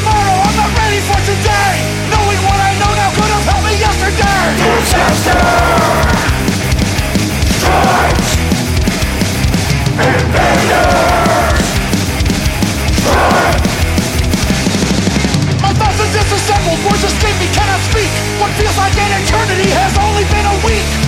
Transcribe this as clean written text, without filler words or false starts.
tomorrow, I'm not ready for today. Knowing what I know now could have helped me yesterday. Disaster strikes. Invaders strike. My thoughts are disassembled, words escape me, cannot speak. What feels like an eternity has only been a week.